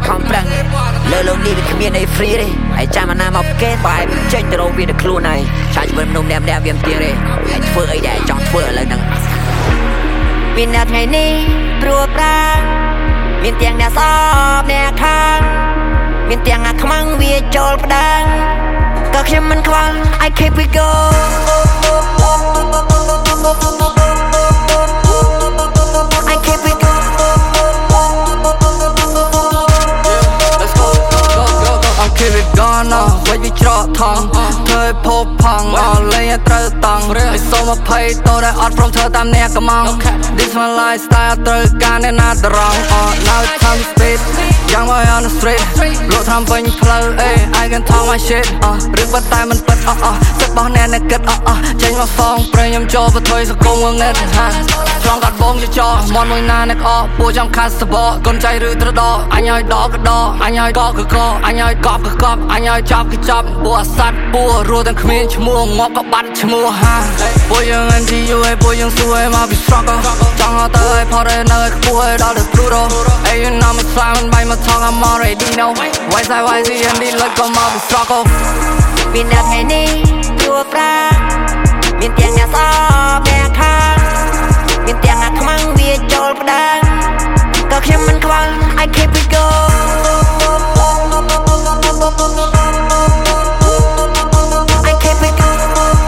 ខំប្រឹងលើលោកនេះវាគ្មានអីហ្វ្រីទេហើយចាំអាណាមកគេបែបចេញទៅរកវាទៅខ្លួនហើយឆាច់ជាមួយមនុស្សម្នាក់វាមិនទៀងទេហើយធ្វើអីដែលចង់ធ្វើឥឡូវហ្នឹងមានអ្នកថ្ងៃនេះព្រួប្រាមានទាំងអ្នកសອບអ្នកខាងមានទាំងអាខ្មាំងវាចូលផ្ដាំងក៏ខ្ញុំមិនខ្វល់ I keep it go I keep it go Let's go I keep it gone វិញវាច្រកថងធ្វើឲ្យផុសផង់អស់លេងឲ្យត្រូវតង់ឲ្យសូមអភ័យតោះដែលអត់ព្រមធ្វើតាមអ្នកកំង This my lifestyle ត្រូវការអ្នកណាត្រង់ Now it's time to speed Young boy on the street លោកថ្នាំពេញផ្លូវ I can talk my shit រឿងបាត់តែមិនពិតសិតបោះអ្នកគិតចេញមកហ្វងព្រេងខ្ញុំចូលបថុយសង្គមងងឹតឆ្លងកាត់បងជាចោមន់មួយណាអ្នកអពួកចាំខាត់សបកូនចៃឬត្រដអញឲ្យដកក៏ដកអញឲ្យកកក៏កអញឲ្យកប់ក៏កប់អញឲ្យចាប់ក៏ចាប់ពួកអាសត្វពួររស់ទាំងគ្មានឈ្មោះងាប់ក៏បាត់ឈ្មោះពួកយើង NGU ពួកយើងសួរឲ្យមកពី struggle ចង់ទៅឲ្យផុតឲ្យនៅខ្ពស់ឲ្យដល់ទៅ Pluto Hey you know me slam by my tongue I'm already know Why YZ and the look come out struggle មានអ្នកថ្ងៃនេះព្រួប្រាមានទាំងអ្នកសອບអ្នកខាងមានទាំងអាខ្មាំងវាចូលផ្ដាំងក៏ខ្ញុំមិនខ្វល់ I keep it go I keep it go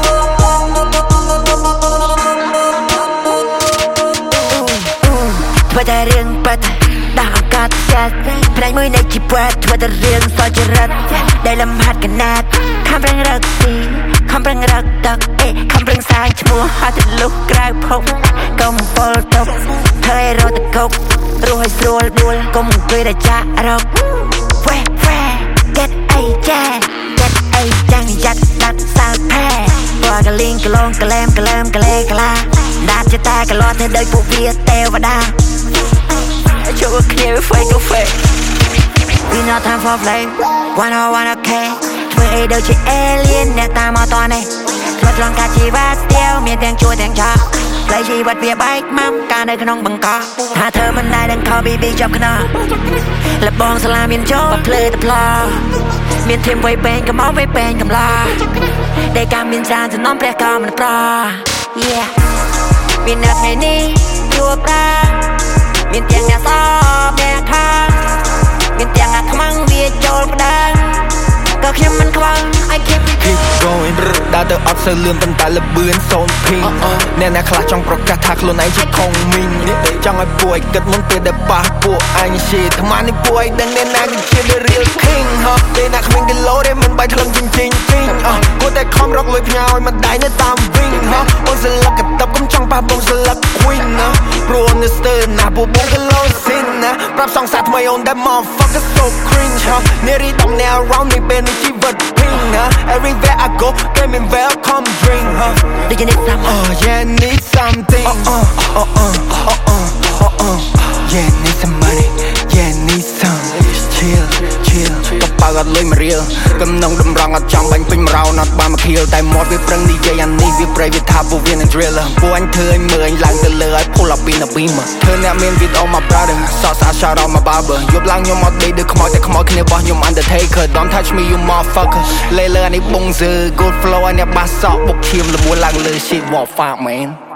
ធ្វើតែរឿងប៉ិតដាក់ឱកាសចាស់ផ្នែកមួយនៃជីវិតធ្វើតែរឿងសចរិតដែលលំហាត់កណាត់ខំប្រឹងរកទីខំប្រឹងរកទឹកខំប្រឹងសាងឈ្មោះឲ្យទៅលុះក្រៅភពកុំពលទុកធ្វើឲ្យរត់ទៅកុករស់ឲ្យស្រួលដួលកុំអង្គុយតែចាក់រក Get អីចាget អីចាំងយ៉ាត់ដាក់សើផែព្រោះកលីងកលងកលែមកលែមកលែកឡាដាច់ចិត្តតែកលាត់ទៅដោយពួកវាទេវតាចូលគ្នា fake to fake We not time for play wanna care ធ្វើអីដូចជា alien អ្នកតាមមកតនេះធ្វើត្រង់ការជីវិតស្ទាវមានទាំងជួទាំងឆក់ផ្លូវជីវិតវាបែកម៉ាំការនៅក្នុងបង្កក់ថាធ្វើមិនដែរនឹងខោ BB ជាប់ខ្នោះលបងសាលាមានចូលភ្លើទៅផ្លោមានធៀមវៃពេងកំអវៃពេងកំឡាដែលការមានច្រើនសំណំព្រះក៏មិនប្រ Yeah មានអ្នកថ្ងៃនេះព្រួប្រាមានទាំងអ្នកសອບអ្នកខាងមានទាំងអាខ្មាំងវាចូលផ្ដាំងក៏ខ្ញុំមិនខ្វល់ I keep going ដើរទៅអត់សូវលឿនប៉ុន្តែលបឿនសូនភីងអ្នកខ្លះចង់ប្រកាសថាខ្លួនឯងជាខុងមីងចង់ឲ្យពួកឯងគិតមុនពេលដែលប៉ះពួកអញជាថ្មនេះពួកឯងដឹងអ្នកណាគឺជា the real king ពេលណាគ្មានគីឡូទេមិនបាយថ្លឹងជិញជិញគួរតែខំរកលុយផ្ញើឲ្យមិនដៃនៅតាមវិញអូនសិលឹកកតបកុំចង់ប៉ះបងសិលឹក queen ព្រោះនេះស្ទើរណាពួកបងគីឡូស៊ីនណាប្រាប់សងសាថ្មីអូនដែល motherfucker so cringe នារីតំណែ around នេះពេលនេះជីវិត Everywhere I go, give me welcome drink, Do you need some? Yeah, need something. Yeah, need some money. Yeah, need some. Chill. បើអត់លុយមករៀលកំណងតម្រង់អត់ចង់បាញ់ពេញមករោណអត់បានមកខៀលតែមាត់វាប្រឹងនិយាយអានេះវាប្រៃវាថាពួកវានឹង drill ពួកអញធ្វើឲ្យមើលអញឡើងទៅលើឲ្យ pull up in a beam ធ្វើអ្នកមានវីដេអូមក brother សោកសា shout out មក barber យប់ឡើងខ្ញុំអត់ដេកដូចខ្មោចតែខ្មោចគ្នាបោះខ្ញុំ undertaker don't touch me you motherfucker លេលើអានេះបងសើ good flow អានេះបាសសក់បុកឈាមលបួនឡើងលើ shit what fuck man